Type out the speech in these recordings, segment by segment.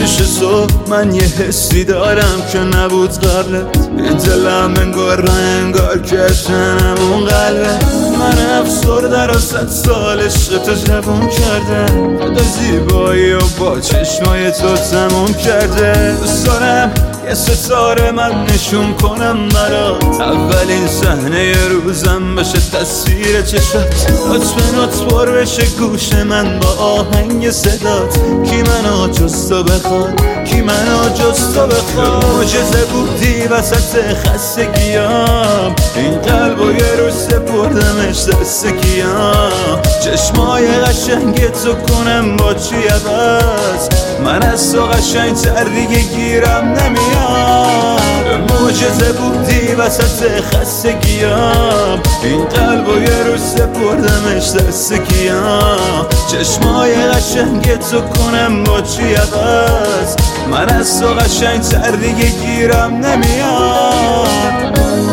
پیش صبح من یه حسی دارم که نبود قبلت. این دلم انگار که شنم اون قلبه. من افسرده رو 100 سال عشق جوون کرده. خدا زیبایی و با چشمای تو تموم کرده. دوست دارم یه ستاره من نشون کنم برات. اولین صحنه روزم بشه تصویر چشات. نوت پر بشه گوش من با آهنگ صدات. کی منو جز تو بخواد، کی منو جز تو بخواد. معجزه بودی وسط خستگیام. این قلبو یه روز سپردمش دست کیام. چشمای قشنگ تو کنم با چی عوض. من از تو قشنگ تر دیگه گیرم نمیاد. معجزه بودی وسط خستگیام. این قلبو یه روز سپردمش دست کیام. چشمای قشنگ تو کنم با چی عوض. من از تو قشنگ تر دیگه گیرم نمیاد.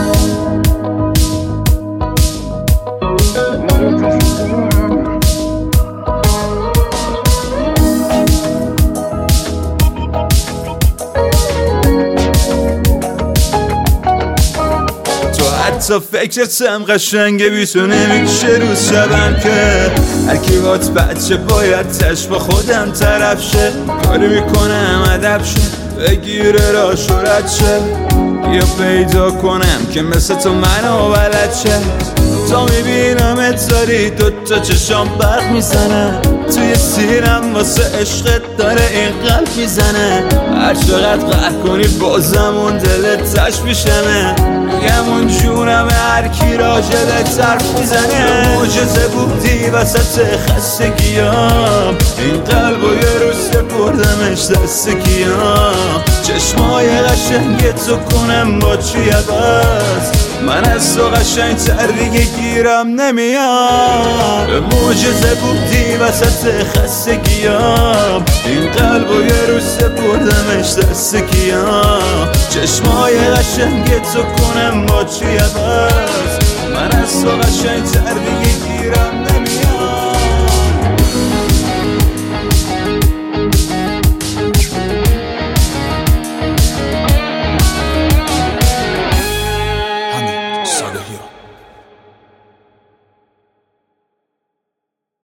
حتی فکرتم قشنگه بی تو نمیشه روز شبم که. هرکی بات بچه باید تش با خودم طرف شه. کاری میکنم ادب شه بگیره را شورت شه. یا پیدا کنم که مثل تو منو بلد شه. تا میبینم اتاری دوتا چشام برق میزنه. توی سینم واسه عشقت داره این قلب میزنه. هر چقدر قهر کنی بازم اون دلت تش میشمه. میگم اون جونم هر کی راجبت حرف میزنه. معجزه بودی وسط خستگیام. این قلبو یه روز سپردمش دست کیام. چشمای قشنگ تو کنم با چی عوض. من از تو قشنگ تر دیگه گیرم نمیاد. معجزه بودی وسط خستگیام. این قلبو یه روز سپردمش دست کیام. چشمای قشنگ تو کنم با چی عوض. من از تو قشنگ تر دیگه گیرم نمیاد.